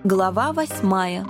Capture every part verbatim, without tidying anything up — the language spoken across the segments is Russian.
Глава восьмая.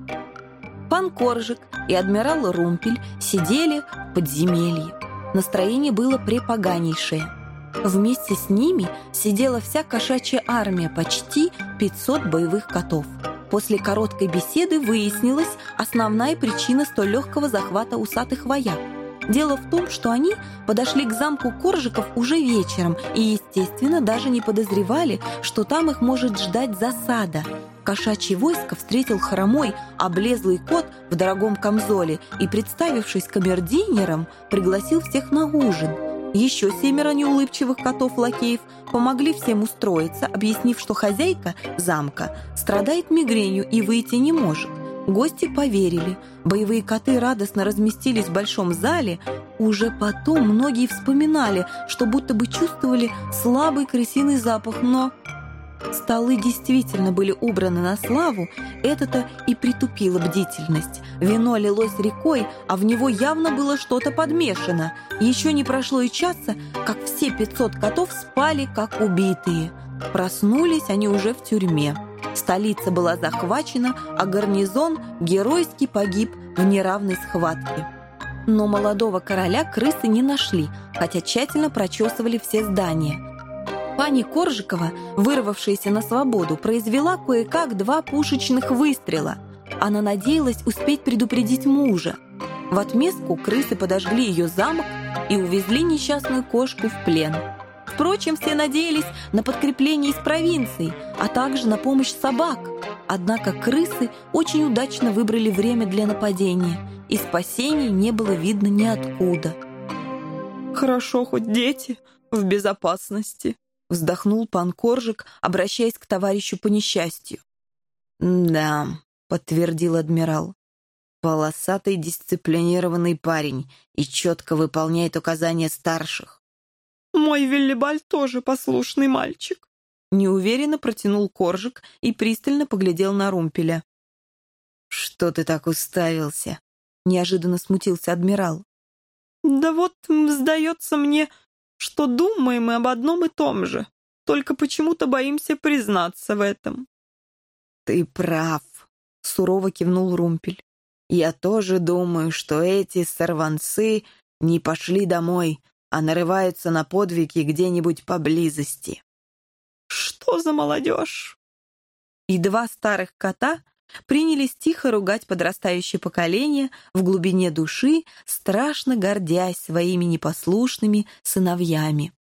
Пан Коржик и адмирал Румпель сидели в подземелье. Настроение было препоганейшее. Вместе с ними сидела вся кошачья армия, почти пятьсот боевых котов. После короткой беседы выяснилась основная причина столь легкого захвата усатых вояк. Дело в том, что они подошли к замку Коржиков уже вечером и, естественно, даже не подозревали, что там их может ждать засада. Кошачье войско встретил хромой, облезлый кот в дорогом камзоле и, представившись камердинером, пригласил всех на ужин. Еще семеро неулыбчивых котов-лакеев помогли всем устроиться, объяснив, что хозяйка замка страдает мигренью и выйти не может. Гости поверили. Боевые коты радостно разместились в большом зале. Уже потом многие вспоминали, что будто бы чувствовали слабый крысиный запах, но... Столы действительно были убраны на славу, это-то и притупило бдительность. Вино лилось рекой, а в него явно было что-то подмешано. Еще не прошло и часа, как все пятьсот котов спали, как убитые. Проснулись они уже в тюрьме. Столица была захвачена, а гарнизон геройски погиб в неравной схватке. Но молодого короля крысы не нашли, хотя тщательно прочесывали все здания. Пани Коржикова, вырвавшаяся на свободу, произвела кое-как два пушечных выстрела. Она надеялась успеть предупредить мужа. В отместку крысы подожгли ее замок и увезли несчастную кошку в плен. Впрочем, все надеялись на подкрепление из провинции, а также на помощь собак. Однако крысы очень удачно выбрали время для нападения, и спасения не было видно ниоткуда. «Хорошо, хоть дети в безопасности», — вздохнул пан Коржик, обращаясь к товарищу по несчастью. «Да», — подтвердил адмирал, — «волосатый дисциплинированный парень и четко выполняет указания старших». «Мой Виллибальд тоже послушный мальчик», — неуверенно протянул Коржик и пристально поглядел на Румпеля. «Что ты так уставился?» — неожиданно смутился адмирал. «Да вот, сдается мне, что думаем мы об одном и том же, только почему-то боимся признаться в этом». «Ты прав», — сурово кивнул Румпель. «Я тоже думаю, что эти сорванцы не пошли домой, а нарываются на подвиги где-нибудь поблизости». «Что за молодежь?» И два старых кота принялись тихо ругать подрастающее поколение, в глубине души страшно гордясь своими непослушными сыновьями.